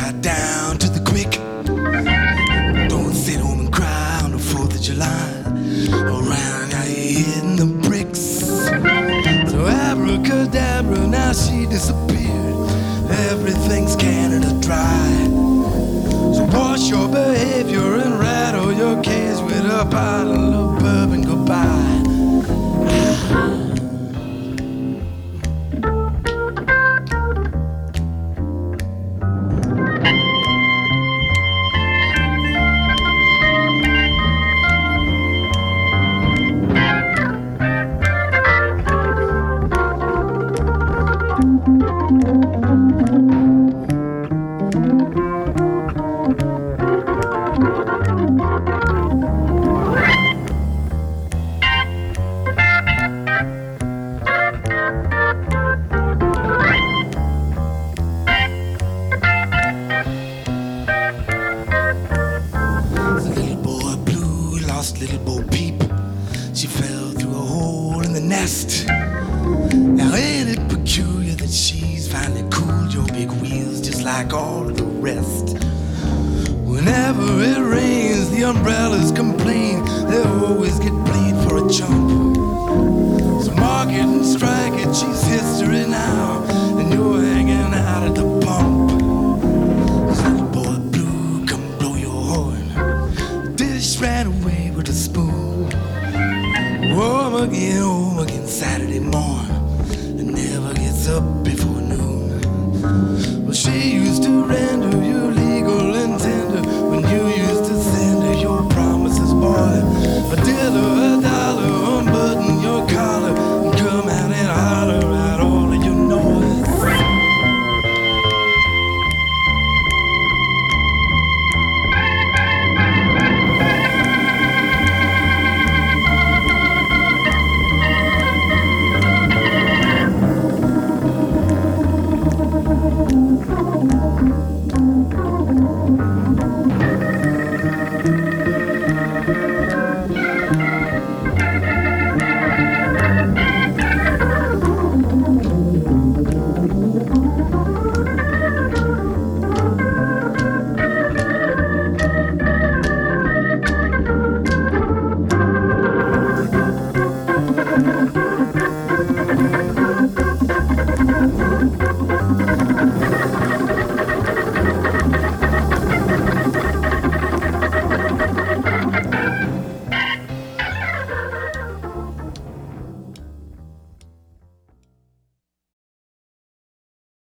right down to the quick. Don't sit home and cry on the 4th of July. Around now you're hitting the bricks. So abracadabra, now she disappeared. Everything's Canada dry. So wash your behavior and rattle your cage with a bottle of bourbon goodbye. Little Bo Peep, she fell through a hole in the nest. Now ain't it peculiar that she's finally cooled your big wheels just like all of the rest? Whenever it rains, the umbrellas complain, they always get played for a jump. So mark it and strike it, she's history now, and you're hanging out at the pump. This little boy blue, come blow your horn. The dish ran away with a spoon. Home again Saturday morn, and never gets up before noon. Well, she used to rent